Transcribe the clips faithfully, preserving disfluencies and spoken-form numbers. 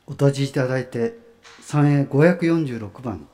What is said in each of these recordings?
お立ちいただいて賛詠ごひゃくよんじゅうろくばん。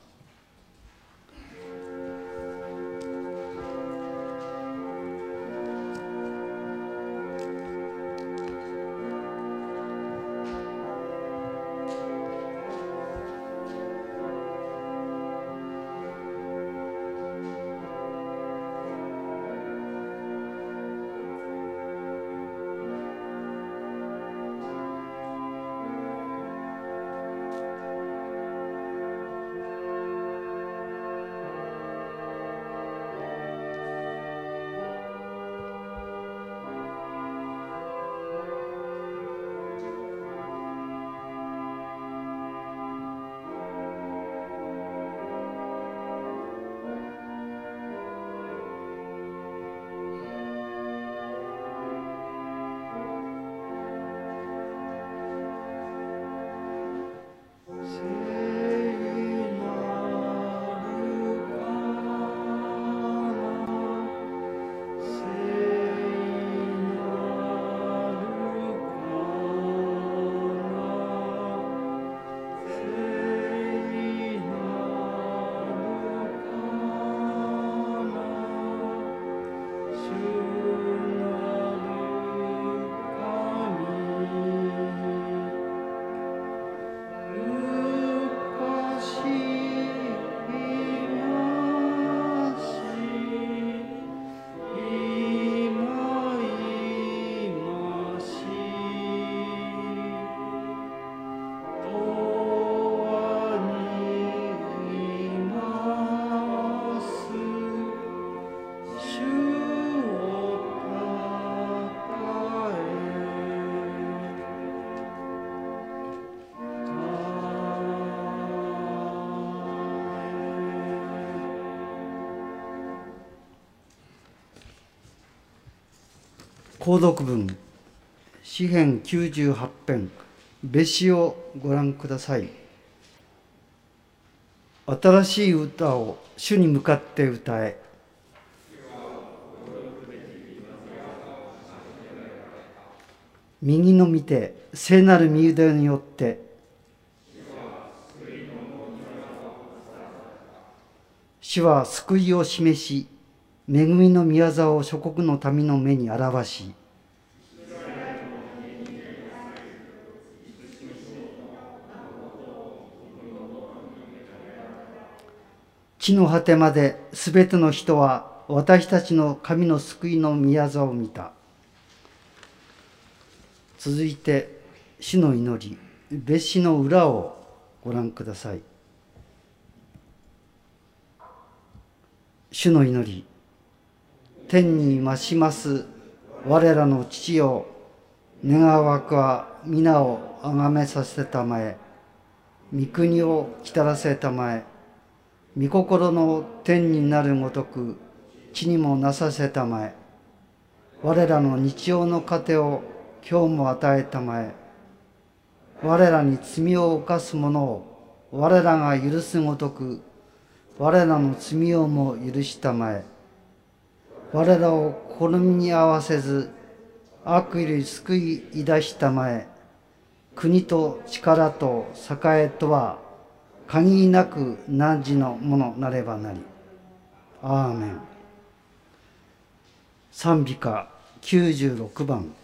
購読文詩編きゅうじゅうはち編別詩をご覧ください。新しい歌を主に向かって歌え。右の見て聖なる御腕によって主は救いを示し、恵みの御業を諸国の民の目に表し、地の果てまですべての人は私たちの神の救いの御業を見た。続いて主の祈り別詩の裏をご覧ください。主の祈り。天に増します我らの父よ、願わくは皆をあがめさせたまえ、御国をきたらせたまえ、御心の天になるごとく地にもなさせたまえ、我らの日曜の糧を今日も与えたまえ、我らに罪を犯す者を我らが許すごとく我らの罪をも許したまえ、我らを試みに合わせず悪より救い出したまえ、国と力と栄とは限りなく汝のものなればなり。アーメン。賛美歌きゅうじゅうろくばん。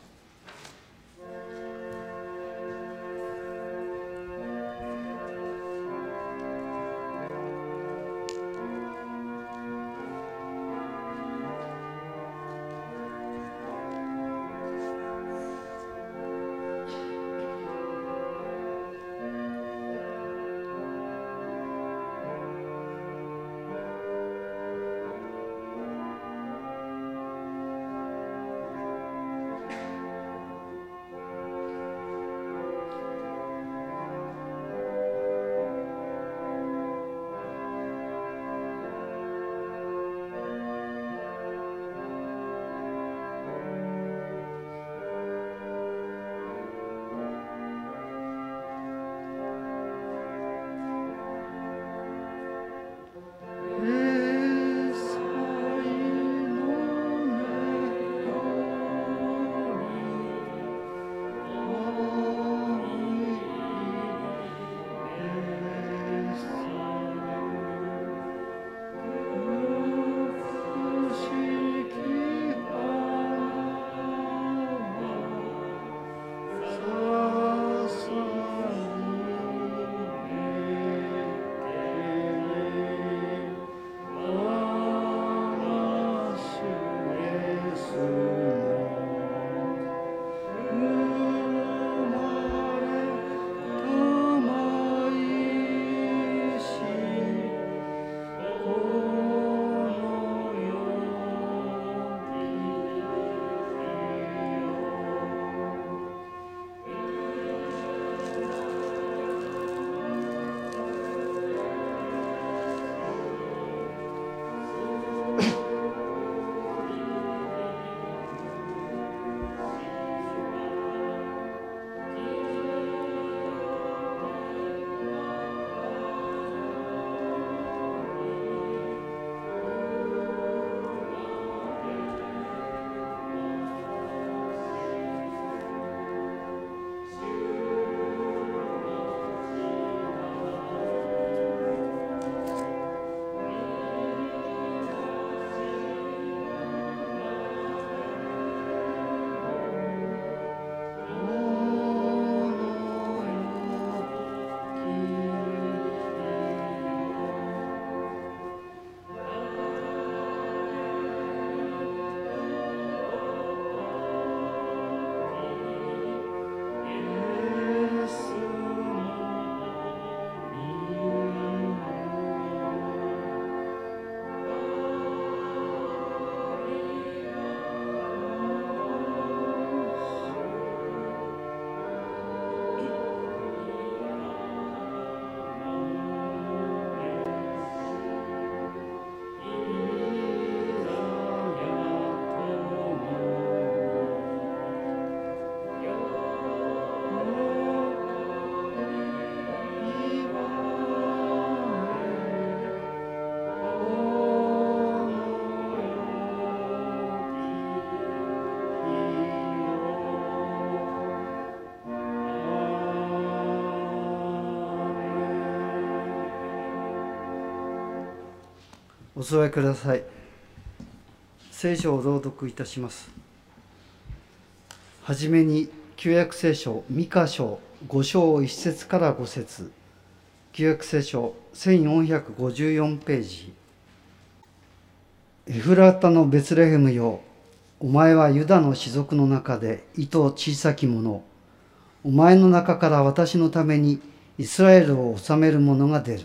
お座りください。聖書を朗読いたします。はじめに旧約聖書ミカ書ご章いち節からご節、旧約聖書せんよんひゃくごじゅうよんページ。エフラタのベツレヘムよ、お前はユダの氏族の中でいと小さき者、お前の中から私のためにイスラエルを治める者が出る。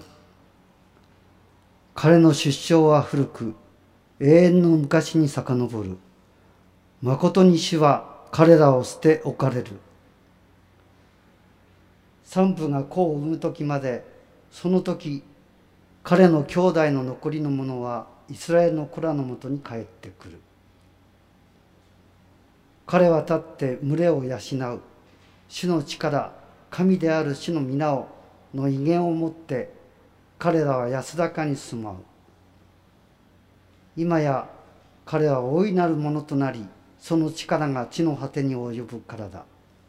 彼の出生は古く、永遠の昔に遡る。まことに主は彼らを捨て置かれる。産婦が子を産む時まで、その時、彼の兄弟の残りの者はイスラエルの子らのもとに帰ってくる。彼は立って群れを養う。主の力、神である主の皆をの威厳をもって、彼らは安らかに住まう。今や彼は大いなるものとなり、その力が地の果てに及ぶからだ。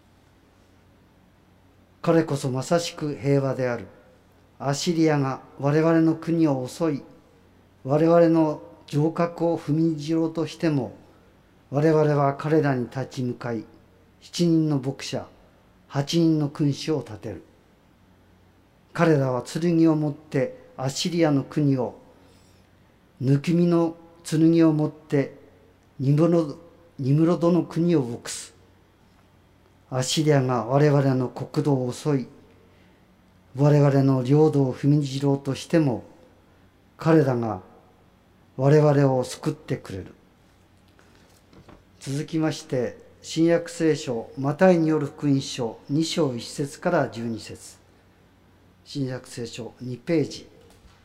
彼こそまさしく平和である。アッシリアが我々の国を襲い、我々の城郭を踏みにじろうとしても、我々は彼らに立ち向かい、七人の牧者、八人の君主を立てる。彼らは剣を持ってアッシリアの国を、抜き身の剣を持ってニムロニムロドの国を牧す。アッシリアが我々の国土を襲い、我々の領土を踏みにじろうとしても、彼らが我々を救ってくれる。続きまして、新約聖書マタイによる福音書に章いち節からじゅうに節、新約聖書にページ。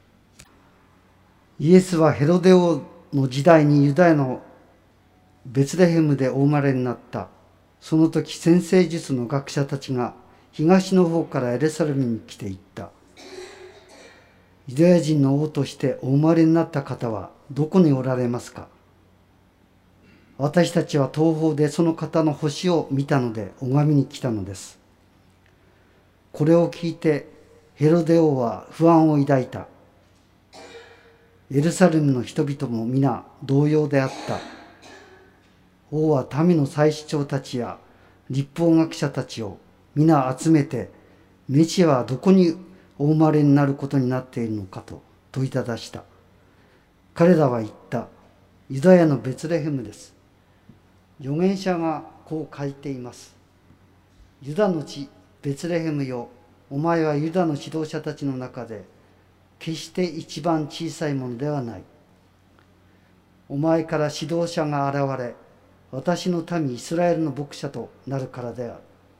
イエスはヘロデ王の時代にユダヤのベツレヘムでお生まれになった。その時、占星術の学者たちが東の方からエルサレムに来ていった。ユダヤ人の王としてお生まれになった方はどこにおられますか。私たちは東方でその方の星を見たので拝みに来たのです。これを聞いてヘロデ王は不安を抱いた。エルサレムの人々も皆同様であった。王は民の祭司長たちや律法学者たちを皆集めて、メシアはどこにお生まれになることになっているのかと問いただした。彼らは言った。ユダヤのベツレヘムです。預言者がこう書いています。ユダの地ベツレヘムよ、お前はユダの指導者たちの中で決して一番小さいものではない。お前から指導者が現れ、私の民イスラエルの牧者となるからである。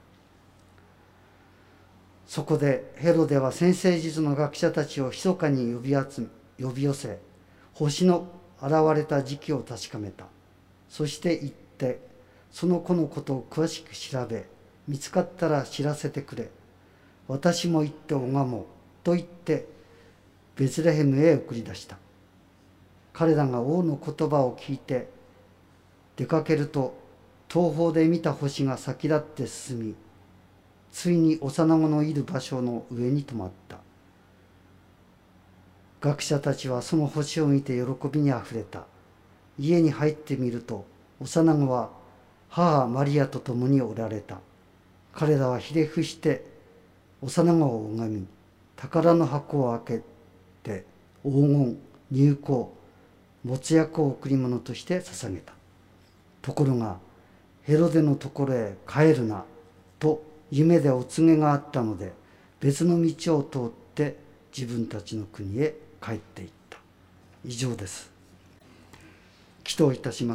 そこでヘロデは占星術の学者たちを密かに呼び集め呼び寄せ、星の現れた時期を確かめた。そして言って、その子のことを詳しく調べ、見つかったら知らせてくれ。私も行って拝もうと言ってベツレヘムへ送り出した。彼らが王の言葉を聞いて出かけると、東方で見た星が先立って進み、ついに幼子のいる場所の上に止まった。学者たちはその星を見て喜びにあふれた。家に入ってみると、幼子は母マリアと共におられた。彼らはひれ伏して幼子を拝み、宝の箱を開けて黄金、乳香、没薬を贈り物として捧げた。ところがヘロデのところへ帰るなと夢でお告げがあったので、別の道を通って自分たちの国へ帰っていった。以上です。祈祷いたします。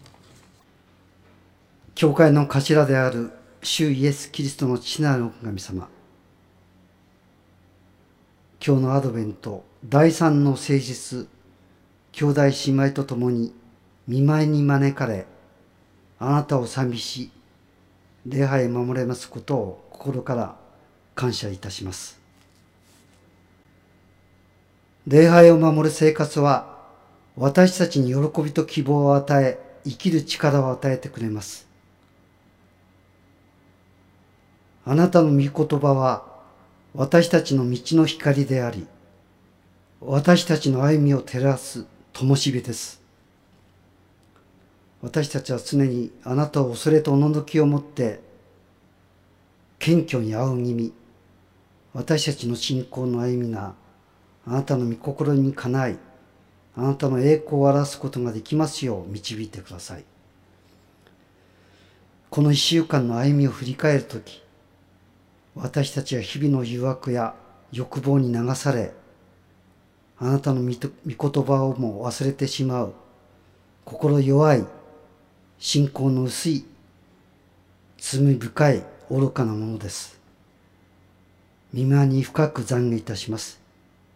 教会の頭である主イエス・キリストの父なる神様、今日のアドベント第三の聖日、兄弟姉妹と共に見舞いに招かれ、あなたを賛美し礼拝を守れますことを心から感謝いたします。礼拝を守る生活は私たちに喜びと希望を与え、生きる力を与えてくれます。あなたの御言葉は私たちの道の光であり、 私たちの歩みを照らす灯火です。私たちは常にあなたを恐れとおののきを持って謙虚に仰ぎ見、私たちの信仰の歩みがあなたの御心にかない、あなたの栄光を表すことができますよう導いてください。この一週間の歩みを振り返るとき、私たちは日々の誘惑や欲望に流され、あなたの御言葉をも忘れてしまう、心弱い、信仰の薄い、罪深い愚かなものです。御前に深く懺悔いたします。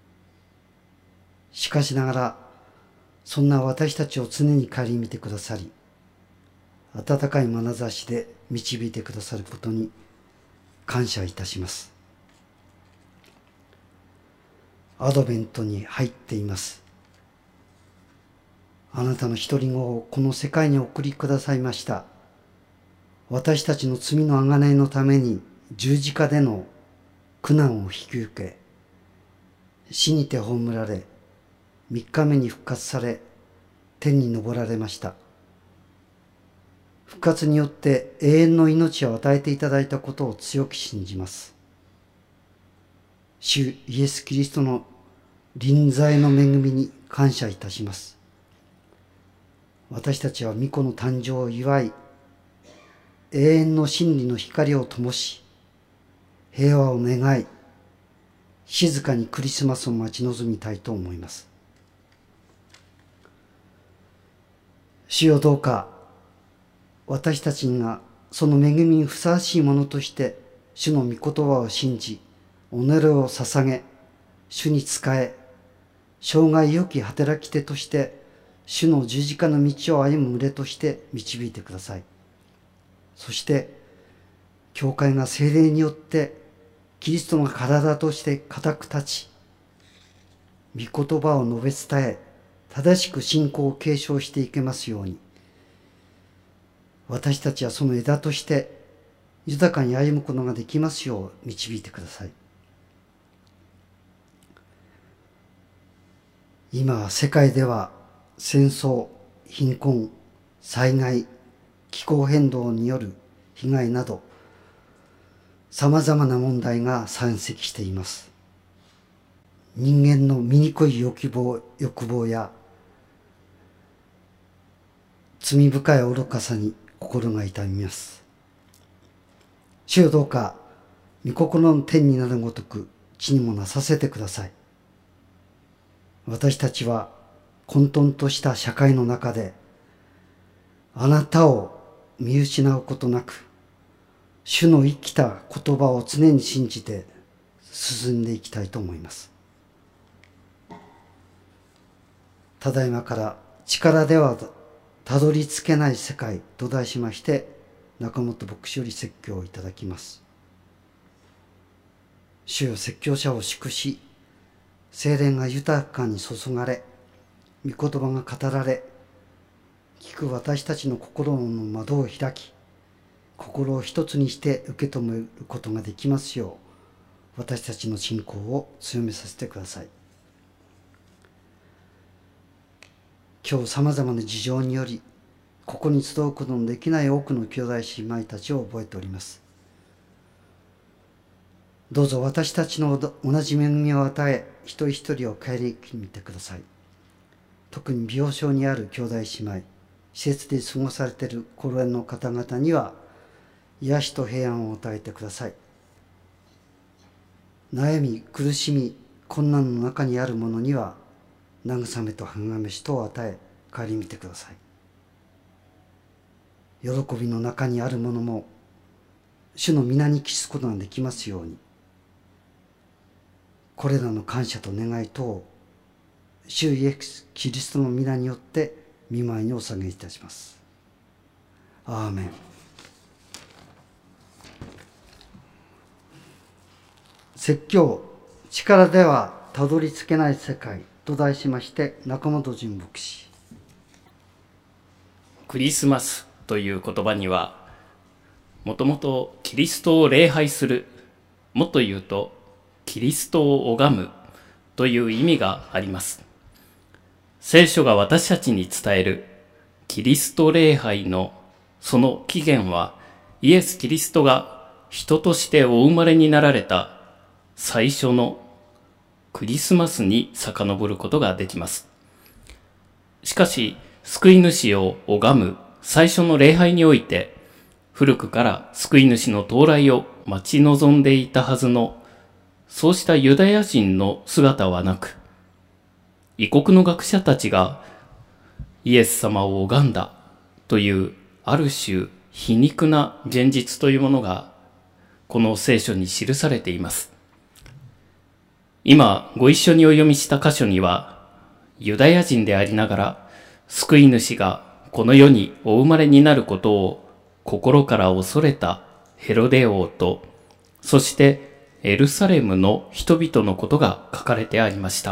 しかしながら、そんな私たちを常に顧みてくださり、温かい眼差しで導いてくださることに感謝いたします。アドベントに入っています。あなたの一人子をこの世界に送りくださいました。私たちの罪の贖いのために十字架での苦難を引き受け、死にて葬られ、三日目に復活され、天に昇られました。復活によって永遠の命を与えていただいたことを強く信じます。主イエス・キリストの臨在の恵みに感謝いたします。私たちは御子の誕生を祝い、永遠の真理の光を灯し、平和を願い、静かにクリスマスを待ち望みたいと思います。主よ、どうか私たちがその恵みにふさわしいものとして主の御言葉を信じ、己を捧げ、主に仕え、生涯良き働き手として主の十字架の道を歩む群れとして導いてください。そして教会が聖霊によってキリストの体として固く立ち、御言葉を述べ伝え、正しく信仰を継承していけますように、私たちはその枝として豊かに歩むことができますよう導いてください。今世界では戦争、貧困、災害、気候変動による被害などさまざまな問題が山積しています。人間の醜い欲望、欲望や罪深い愚かさに心が痛みます。主よ、どうか御心の天になるごとく地にもなさせてください。私たちは混沌とした社会の中であなたを見失うことなく、主の生きた言葉を常に信じて進んでいきたいと思います。ただいまから力ではたどり着けない世界と題しまして、中本牧師より説教をいただきます。主よ、説教者を祝し、聖霊が豊かに注がれ、御言葉が語られ、聞く私たちの心の窓を開き、心を一つにして受け止めることができますよう、私たちの信仰を強めさせてください。今日さまざまな事情により、ここに集うことのできない多くの兄弟姉妹たちを覚えております。どうぞ私たちの同じ恵みを与え、一人一人を顧みてください。特に病床にある兄弟姉妹、施設で過ごされている高齢の方々には、癒しと平安を与えてください。悩み、苦しみ、困難の中にある者には、慰めと励めしとを与え、顧みてください。喜びの中にある者も、主の皆に帰すことができますように、これらの感謝と願いとを、主イエスキリストの皆によって御前にお下げいたします。アーメン。説教、力ではたどり着けない世界と題しまして、中本純牧師。 クリスマスという言葉には、もともとキリストを礼拝する、もっと言うとキリストを拝むという意味があります。聖書が私たちに伝えるキリスト礼拝のその起源は、イエス・キリストが人としてお生まれになられた最初のクリスマスに遡ることができます。しかし、救い主を拝む最初の礼拝において、古くから救い主の到来を待ち望んでいたはずの、そうしたユダヤ人の姿はなく、異国の学者たちがイエス様を拝んだというある種皮肉な現実というものがこの聖書に記されています。今ご一緒にお読みした箇所には、ユダヤ人でありながら救い主がこの世にお生まれになることを心から恐れたヘロデ王と、そしてエルサレムの人々のことが書かれてありました。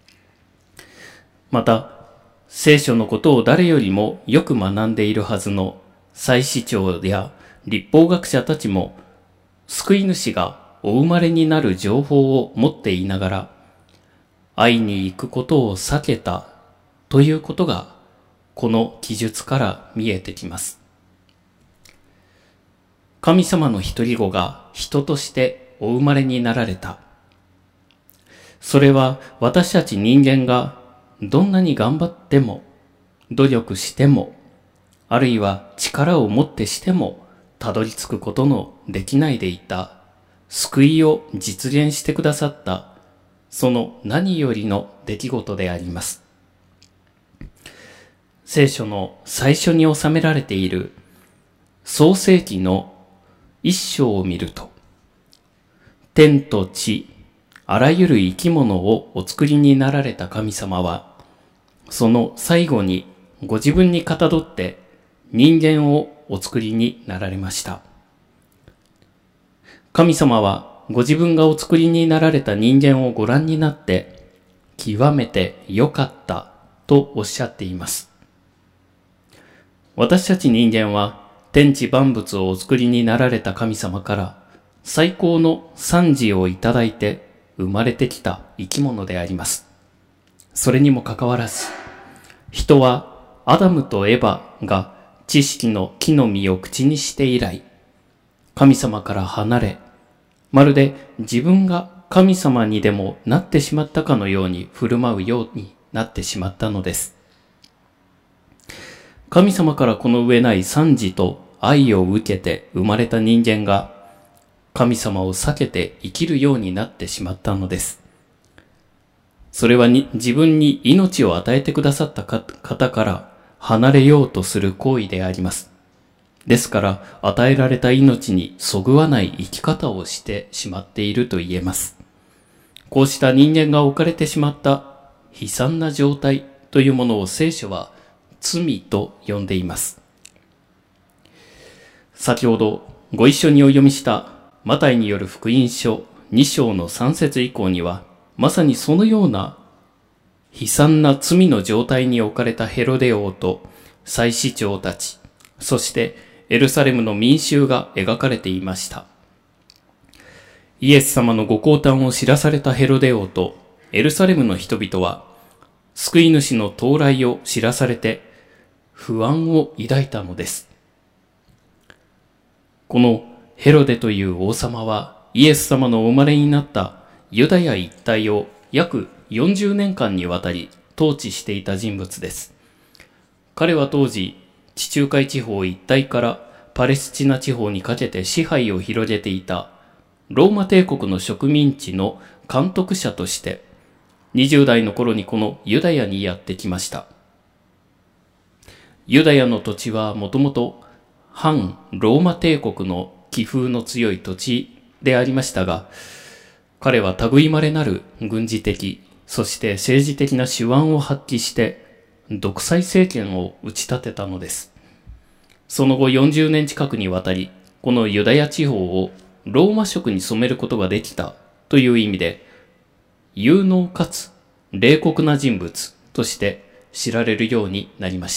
また、聖書のことを誰よりもよく学んでいるはずの祭司長や律法学者たちも、救い主がお生まれになる情報を持っていながら、会いに行くことを避けたということが、この記述から見えてきます。神様の一人子が人としてお生まれになられた。それは私たち人間がどんなに頑張っても、努力しても、あるいは力をもってしても、たどり着くことのできないでいた、救いを実現してくださった、その何よりの出来事であります。聖書の最初に収められている創世記の一章を見ると、天と地、あらゆる生き物をお作りになられた神様は、その最後にご自分にかたどって人間をお作りになられました。神様はご自分がお作りになられた人間をご覧になって、極めて良かったとおっしゃっています。私たち人間は天地万物をお作りになられた神様から最高の賛辞をいただいて生まれてきた生き物であります。それにもかかわらず、人はアダムとエバが知識の木の実を口にして以来、神様から離れ、まるで自分が神様にでもなってしまったかのように振る舞うようになってしまったのです。神様からこの上ない賛辞と愛を受けて生まれた人間が、神様を避けて生きるようになってしまったのです。それはに自分に命を与えてくださった方から離れようとする行為であります。ですから与えられた命にそぐわない生き方をしてしまっていると言えます。こうした人間が置かれてしまった悲惨な状態というものを聖書は罪と呼んでいます。先ほどご一緒にお読みしたマタイによる福音書に章のさん節以降には、まさにそのような悲惨な罪の状態に置かれたヘロデ王と祭司長たち、そしてエルサレムの民衆が描かれていました。イエス様のご降誕を知らされたヘロデ王とエルサレムの人々は、救い主の到来を知らされて不安を抱いたのです。このヘロデという王様は、イエス様のお生まれになったユダヤ一帯を約よんじゅうねんかんにわたり統治していた人物です。彼は当時、地中海地方一帯からパレスチナ地方にかけて支配を広げていたローマ帝国の植民地の監督者として、にじゅう代の頃にこのユダヤにやってきました。ユダヤの土地はもともと反ローマ帝国の気風の強い土地でありましたが、彼は類まれなる軍事的、そして政治的な手腕を発揮して、独裁政権を打ち立てたのです。その後よんじゅうねん近くにわたり、このユダヤ地方をローマ色に染めることができたという意味で、有能かつ冷酷な人物として知られるようになりました。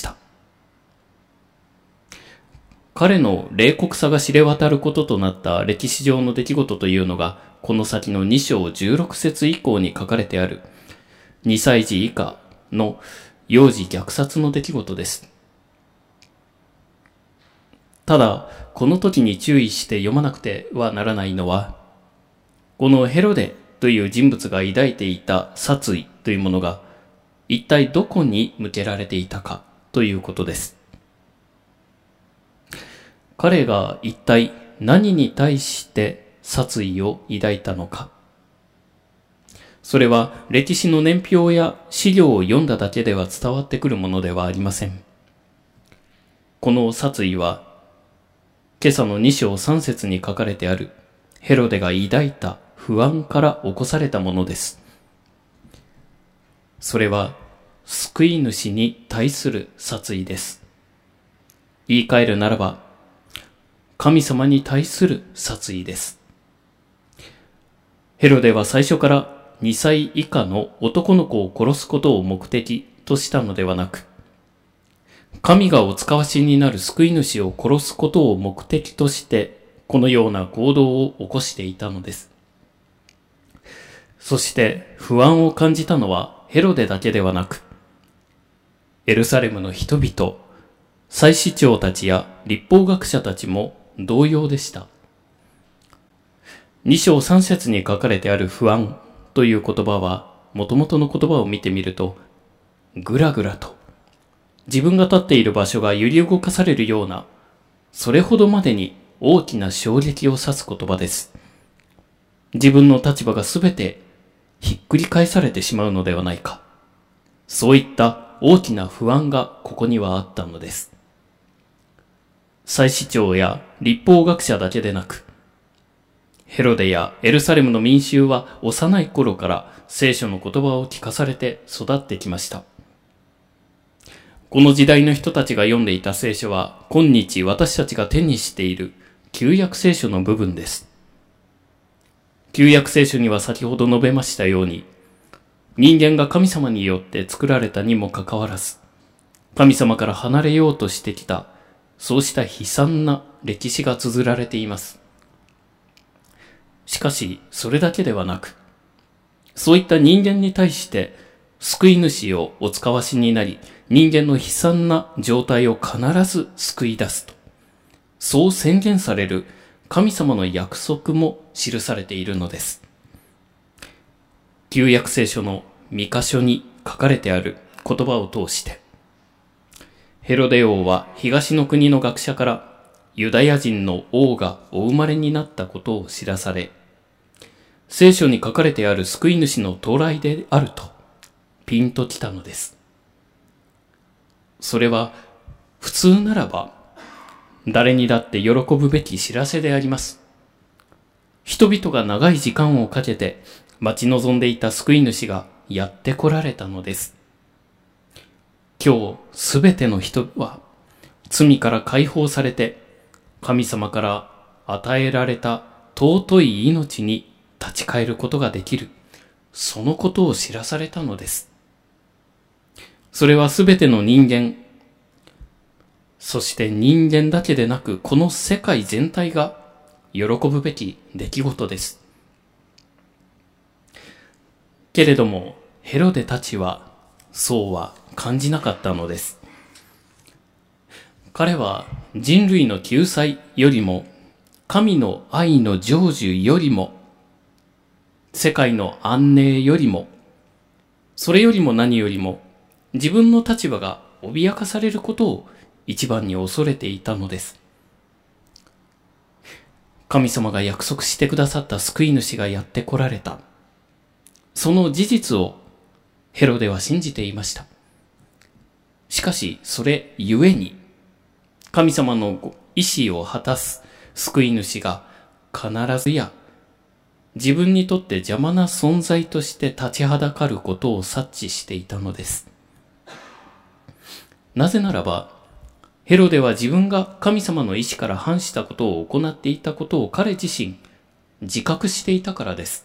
彼の冷酷さが知れ渡ることとなった歴史上の出来事というのが、 この先のに章じゅうろく節以降に書かれてあるにさい児以下の幼児虐殺の出来事です。ただ、この時に注意して読まなくてはならないのは、このヘロデという人物が抱いていた殺意というものが一体どこに向けられていたかということです。彼が一体何に対して殺意を抱いたのか。それは歴史の年表や資料を読んだだけでは伝わってくるものではありません。この殺意は今朝のに章さん節に書かれてあるヘロデが抱いた不安から起こされたものです。それは救い主に対する殺意です。言い換えるならば、神様に対する殺意です。ヘロデは最初からにさい以下の男の子を殺すことを目的としたのではなく、神がお使わしになる救い主を殺すことを目的として、このような行動を起こしていたのです。そして不安を感じたのはヘロデだけではなく、エルサレムの人々、祭司長たちや律法学者たちも同様でした。に章さん節に書かれてある不安という言葉は、もともとの言葉を見てみると、ぐらぐらと、自分が立っている場所が揺り動かされるような、それほどまでに大きな衝撃を指す言葉です。自分の立場がすべてひっくり返されてしまうのではないか。そういった大きな不安がここにはあったのです。祭司長や律法学者だけでなく、ヘロデやエルサレムの民衆は幼い頃から聖書の言葉を聞かされて育ってきました。この時代の人たちが読んでいた聖書は、今日私たちが手にしている旧約聖書の部分です。旧約聖書には先ほど述べましたように、人間が神様によって作られたにもかかわらず、神様から離れようとしてきた、そうした悲惨な歴史が綴られています。しかし、それだけではなく、そういった人間に対して救い主をお使わしになり、人間の悲惨な状態を必ず救い出すと、そう宣言される神様の約束も記されているのです。旧約聖書の三箇所に書かれてある言葉を通して、ヘロデ王は東の国の学者からユダヤ人の王がお生まれになったことを知らされ、聖書に書かれてある救い主の到来であるとピンときたのです。それは普通ならば誰にだって喜ぶべき知らせであります。人々が長い時間をかけて待ち望んでいた救い主がやって来られたのです。今日すべての人は罪から解放されて、神様から与えられた尊い命に立ち返ることができる、そのことを知らされたのです。それはすべての人間、そして人間だけでなく、この世界全体が喜ぶべき出来事です。けれども、ヘロデたちはそうは感じなかったのです。彼は人類の救済よりも、神の愛の成就よりも、世界の安寧よりも、それよりも何よりも、自分の立場が脅かされることを一番に恐れていたのです。神様が約束してくださった救い主がやって来られた。その事実をヘロデは信じていました。しかし、それゆえに、神様の意志を果たす救い主が必ずや自分にとって邪魔な存在として立ちはだかることを察知していたのです。なぜならば、ヘロデは自分が神様の意志から反したことを行っていたことを彼自身自覚していたからです。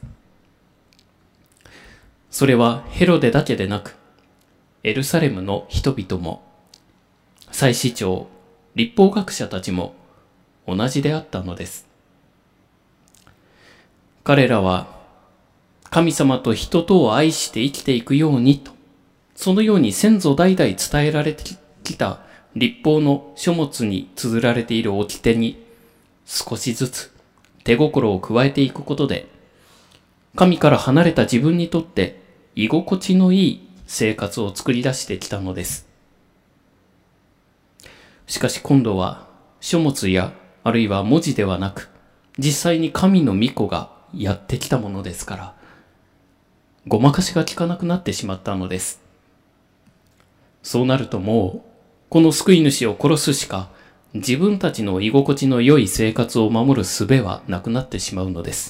それはヘロデだけでなく、エルサレムの人々も、祭司長、律法学者たちも同じであったのです。 彼らは神様と人とを愛して生きていくようにと、そのように先祖代々伝えられてきた律法の書物に綴られている掟に少しずつ手心を加えていくことで、神から離れた自分にとって居心地のいい生活を作り出してきたのです。しかし今度は書物やあるいは文字ではなく、実際に神の御子がやってきたものですから、ごまかしが効かなくなってしまったのです。そうなるともう、この救い主を殺すしか、自分たちの居心地の良い生活を守る術はなくなってしまうのです。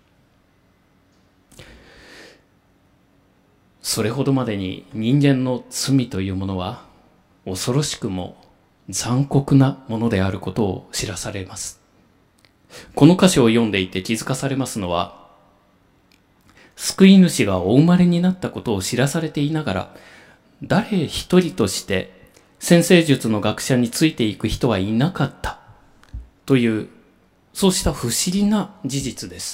それほどまでに人間の罪というものは、恐ろしくも残酷なものであることを知らされます。この箇所を読んでいて気づかされますのは、救い主がお生まれになったことを知らされていながら、誰一人として占星術の学者についていく人はいなかったという、そうした不思議な事実です。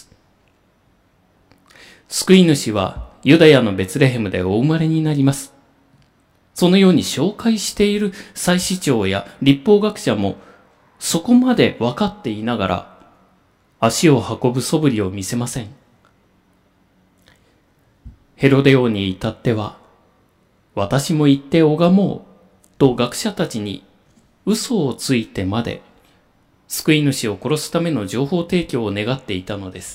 救い主はユダヤのベツレヘムでお生まれになります。そのように紹介している祭司長や律法学者もそこまで分かっていながら足を運ぶ素振りを見せません。ヘロデ王に至っては、私も言って拝もうと学者たちに嘘をついてまで救い主を殺すための情報提供を願っていたのです。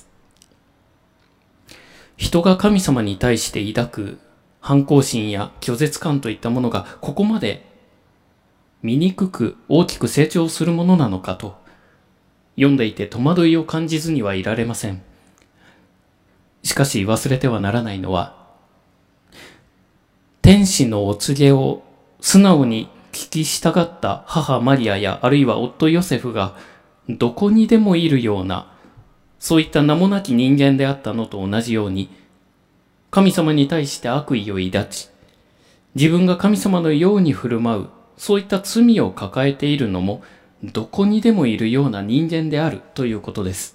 人が神様に対して抱く反抗心や拒絶感といったものがここまで醜く大きく成長するものなのかと、読んでいて戸惑いを感じずにはいられません。しかし忘れてはならないのは、天使のお告げを素直に聞き従った母マリアやあるいは夫ヨセフがどこにでもいるような、そういった名もなき人間であったのと同じように、神様に対して悪意を抱き、自分が神様のように振る舞う、そういった罪を抱えているのも、どこにでもいるような人間であるということです。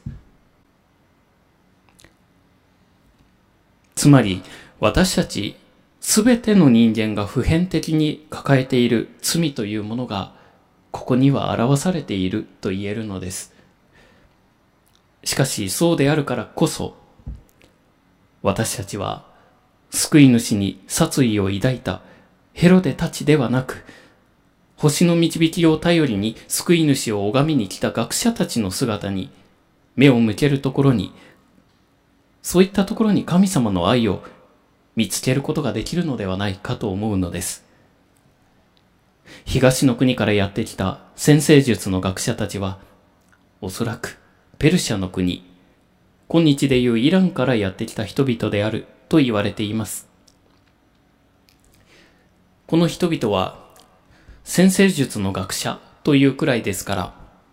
つまり、私たちすべての人間が普遍的に抱えている罪というものが、ここには表されていると言えるのです。しかし、そうであるからこそ、私たちは救い主に殺意を抱いたヘロデたちではなく、星の導きを頼りに救い主を拝みに来た学者たちの姿に目を向けるところに、そういったところに神様の愛を見つけることができるのではないかと思うのです。東の国からやってきた占星術の学者たちは、おそらくペルシャの国、今日でいうイランからやってきた人々であると言われています。この人々は占星術の学者というくらいですから、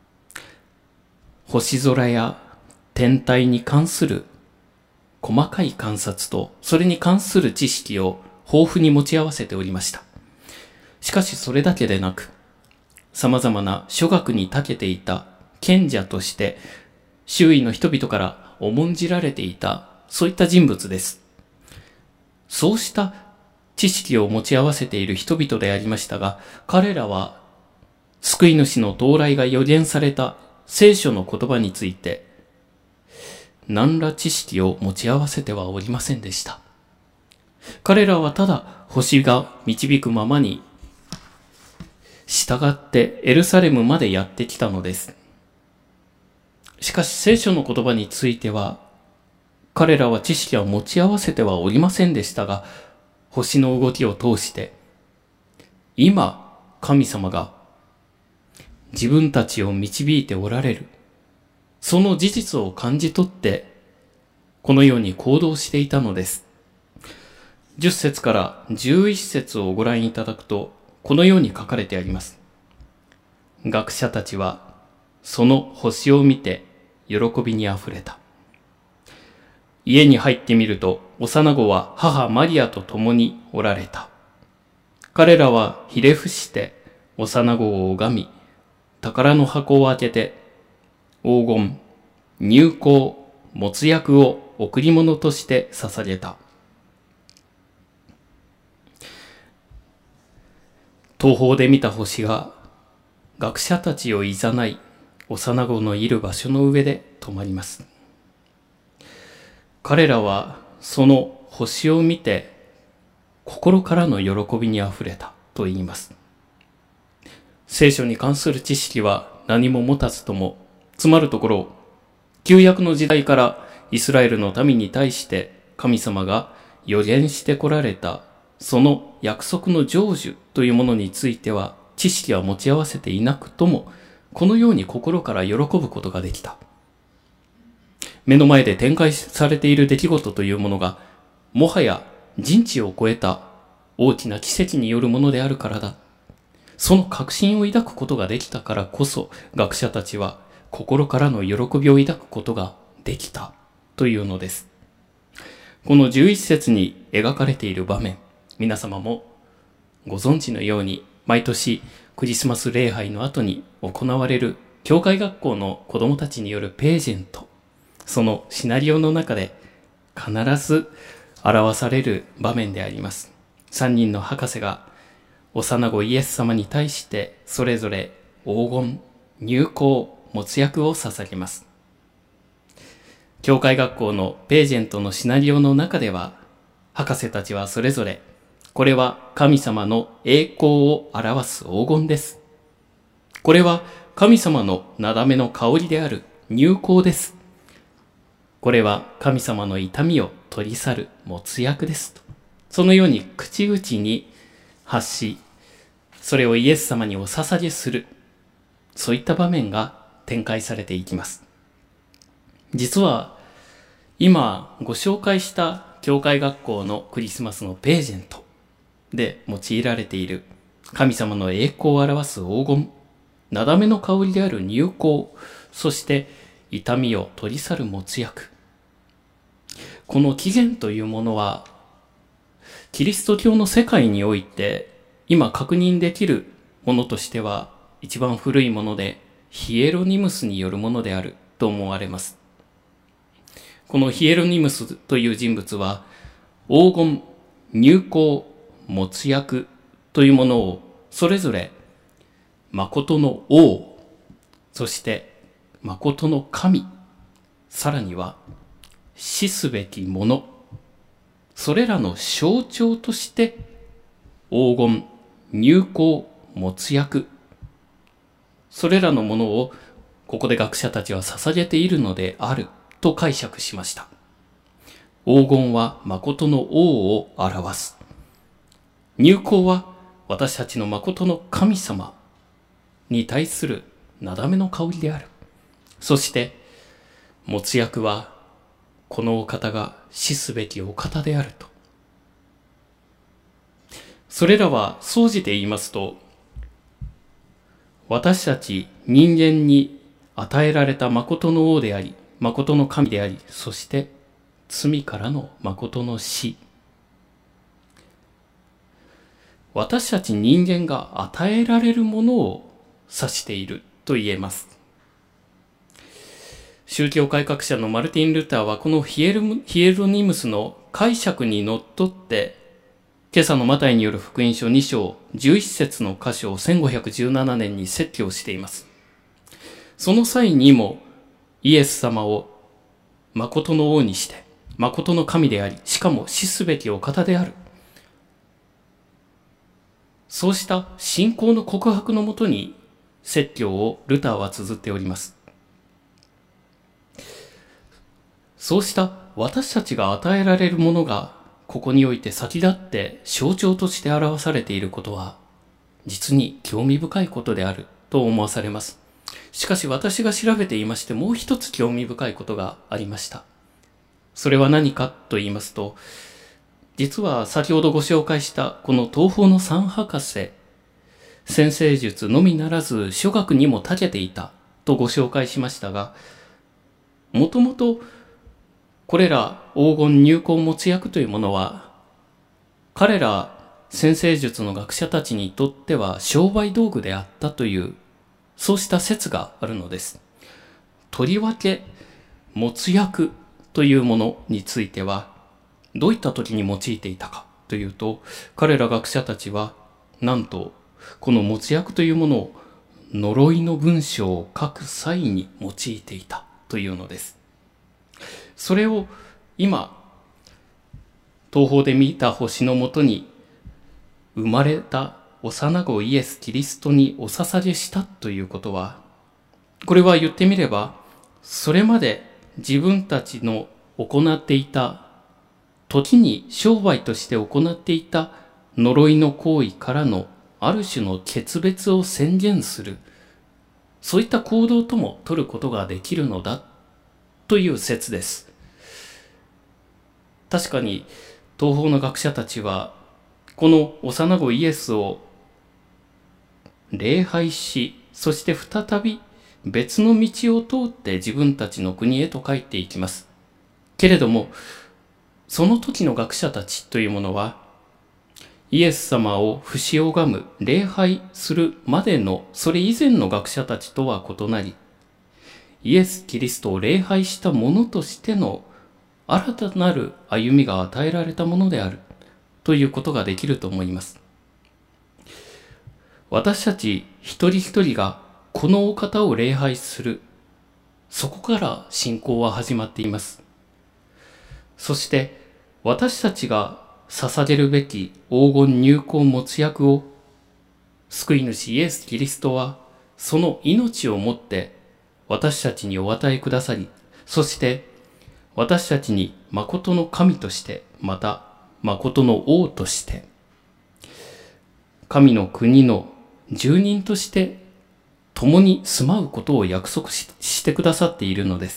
星空や天体に関する細かい観察とそれに関する知識を豊富に持ち合わせておりました。しかしそれだけでなく、様々な諸学に長けていた賢者として周囲の人々から重んじられていた、そういった人物です。そうした知識を持ち合わせている人々でありましたが、彼らは救い主の到来が予言された聖書の言葉について何ら知識を持ち合わせてはおりませんでした。彼らはただ星が導くままに従ってエルサレムまでやってきたのです。しかし聖書の言葉については彼らは知識は持ち合わせてはおりませんでしたが、星の動きを通して今神様が自分たちを導いておられる、その事実を感じ取ってこのように行動していたのです。じゅっ節からじゅういち節をご覧いただくとこのように書かれてあります。学者たちはその星を見て喜びにあふれた。家に入ってみると幼子は母マリアと共におられた。彼らはひれ伏して幼子を拝み、宝の箱を開けて黄金、乳香、 没薬を贈り物として捧げた。東方で見た星が学者たちをいざない幼子のいる場所の上で止まります。彼らはその星を見て心からの喜びにあふれたと言います。聖書に関する知識は何も持たずとも、つまるところ、旧約の時代からイスラエルの民に対して神様が予言してこられたその約束の成就というものについては知識は持ち合わせていなくとも、このように心から喜ぶことができた。目の前で展開されている出来事というものが、もはや人知を超えた大きな奇跡によるものであるからだ。その確信を抱くことができたからこそ、学者たちは心からの喜びを抱くことができたというのです。このじゅういち節に描かれている場面、皆様もご存知のように、毎年クリスマス礼拝の後に行われる教会学校の子供たちによるページェント、そのシナリオの中で必ず表される場面であります。三人の博士が幼子イエス様に対してそれぞれ黄金、乳香、没薬を捧げます。教会学校のページェントのシナリオの中では、博士たちはそれぞれ、これは神様の栄光を表す黄金です。これは神様のなだめの香りである乳香です。これは神様の痛みを取り去る没薬ですと。そのように口々に発し、それをイエス様にお捧げする、そういった場面が展開されていきます。実は今ご紹介した教会学校のクリスマスのページェントで用いられている神様の栄光を表す黄金、なだめの香りである乳香、そして痛みを取り去る没薬。この起源というものはキリスト教の世界において今確認できるものとしては一番古いもので、ヒエロニムスによるものであると思われます。このヒエロニムスという人物は黄金、乳香、没薬というものをそれぞれ誠の王、そして誠の神、さらには死すべきもの、それらの象徴として黄金、乳香、没薬、それらのものをここで学者たちは捧げているのであると解釈しました。黄金は誠の王を表す。乳香は私たちの誠の神様に対するなだめの香りである。そして没薬はこのお方が死すべきお方であると。それらは総じて言いますと、私たち人間に与えられた誠の王であり、誠の神であり、そして罪からの誠の死。私たち人間が与えられるものを指していると言えます。宗教改革者のマルティン・ルターはこのヒエルヒエロニムスの解釈にのっとって、今朝のマタイによる福音書に章じゅういち節の箇所をせんごひゃくじゅうななねんに説教しています。その際にもイエス様を誠の王にして、誠の神であり、しかも死すべきお方である。そうした信仰の告白のもとに説教をルターは綴っております。そうした私たちが与えられるものがここにおいて先立って象徴として表されていることは実に興味深いことであると思わされます。しかし私が調べていましてもう一つ興味深いことがありました。それは何かと言いますと、実は先ほどご紹介したこの東方の三博士、占星術のみならず諸学にも長けていたとご紹介しましたが、もともとこれら黄金乳香没薬というものは、彼ら占星術の学者たちにとっては商売道具であったという、そうした説があるのです。とりわけ没薬というものについては、どういった時に用いていたかというと、彼ら学者たちは、なんと、この持ち訳というものを呪いの文章を書く際に用いていたというのです。それを今、東方で見た星のもとに生まれた幼子イエス・キリストにお捧げしたということは、これは言ってみれば、それまで自分たちの行っていた、時に商売として行っていた呪いの行為からのある種の決別を宣言する、そういった行動とも取ることができるのだという説です。確かに東方の学者たちはこの幼子イエスを礼拝し、そして再び別の道を通って自分たちの国へと帰っていきます。けれども、その時の学者たちというものは、イエス様を不死拝む、礼拝するまでのそれ以前の学者たちとは異なり、イエス・キリストを礼拝した者としての新たなる歩みが与えられたものであるということができると思います。私たち一人一人がこのお方を礼拝する、そこから信仰は始まっています。そして私たちが捧げるべき黄金入香持訳を救い主イエス・キリストはその命をもって私たちにお与えくださり、そして私たちに誠の神として、また誠の王として、神の国の住人として共に住まうことを約束 し, してくださっているのです。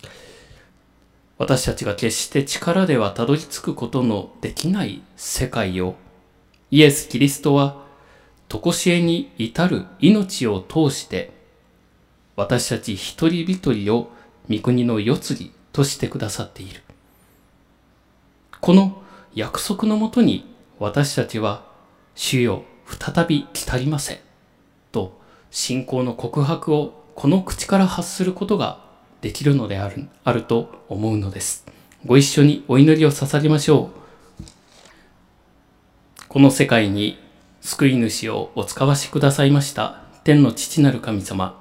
私たちが決して力ではたどり着くことのできない世界を、イエス・キリストは常しえに至る命を通して、私たち一人一人を御国の世継ぎとしてくださっている。この約束のもとに私たちは、主よ再び来たりませと信仰の告白をこの口から発することができるのである、あると思うのです。ご一緒にお祈りを捧げましょう。この世界に救い主をお使わしくださいました天の父なる神様。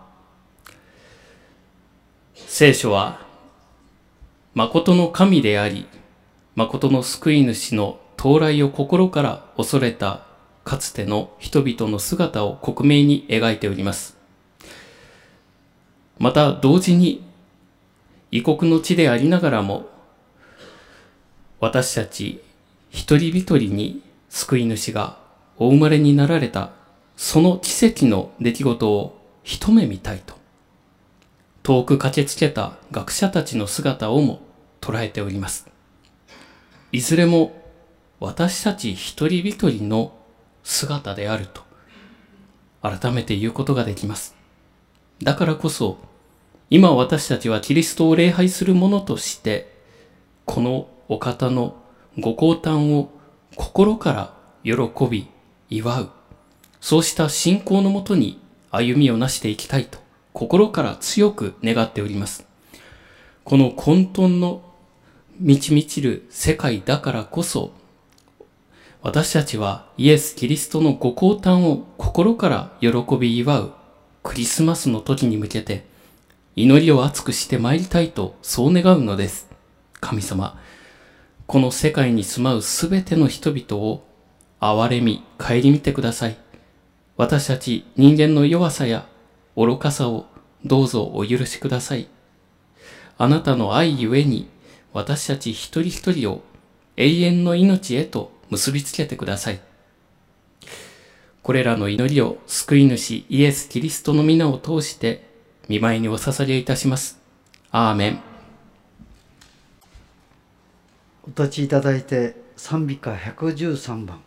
聖書は誠の神であり、誠の救い主の到来を心から恐れたかつての人々の姿を克明に描いております。また同時に異国の地でありながらも、私たち一人一人に救い主がお生まれになられたその奇跡の出来事を一目見たいと、遠く駆けつけた学者たちの姿をも捉えております。いずれも私たち一人一人の姿であると改めて言うことができます。だからこそ今私たちはキリストを礼拝する者として、このお方のご降誕を心から喜び祝う、そうした信仰のもとに歩みをなしていきたいと心から強く願っております。この混沌の満ち満ちる世界だからこそ、私たちはイエス・キリストのご降誕を心から喜び祝うクリスマスの時に向けて祈りを熱くして参りたいと、そう願うのです。神様、この世界に住まうすべての人々を憐れみ、顧みてください。私たち人間の弱さや愚かさをどうぞお許しください。あなたの愛ゆえに私たち一人一人を永遠の命へと結びつけてください。これらの祈りを救い主イエス・キリストの皆を通して御前にお捧げいたします。アーメン。 お立ちいただいて賛美歌ひゃくじゅうさんばん。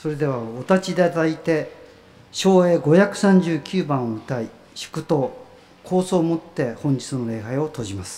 それではお立ちいただいて、唱詠ごひゃくさんじゅうきゅうばんを歌い、祝祷、構想をもって本日の礼拝を閉じます。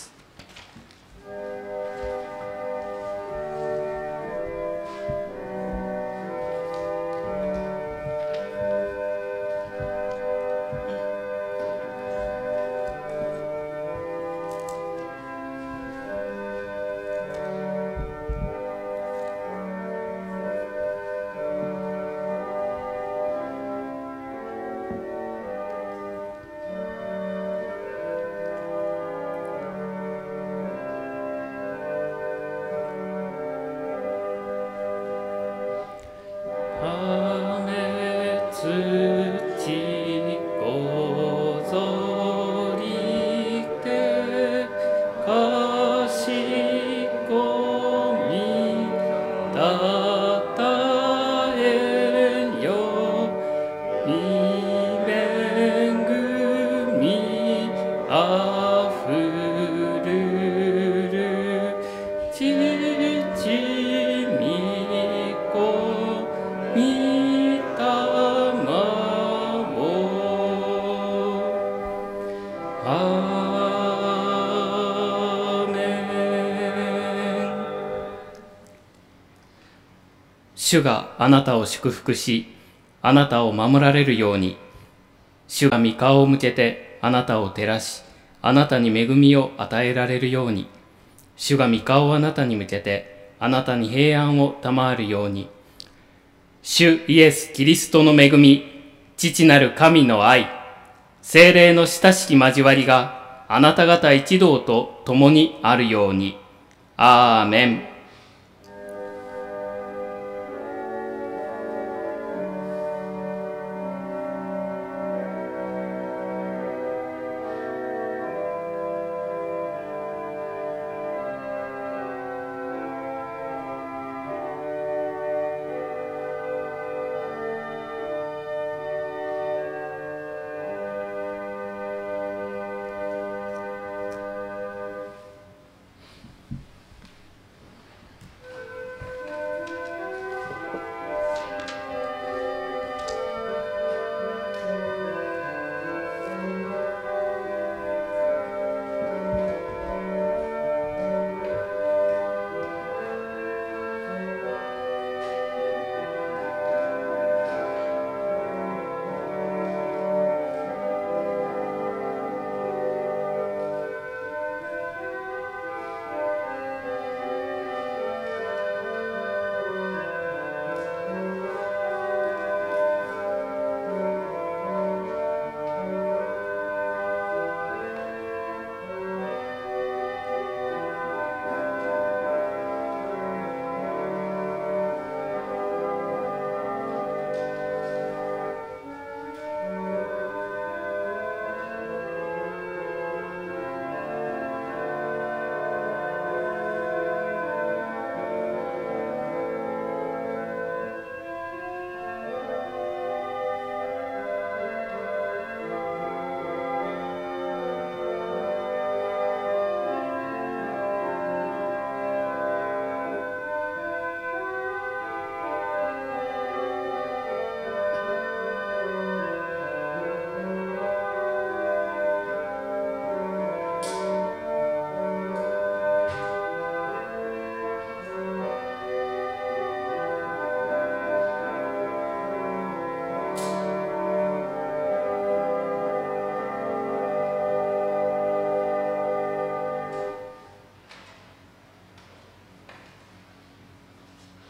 主があなたを祝福し、あなたを守られるように。主が御顔を向けてあなたを照らし、あなたに恵みを与えられるように。主が御顔をあなたに向けてあなたに平安を賜るように。主イエス・キリストの恵み、父なる神の愛、聖霊の親しき交わりがあなた方一同と共にあるように。アーメン。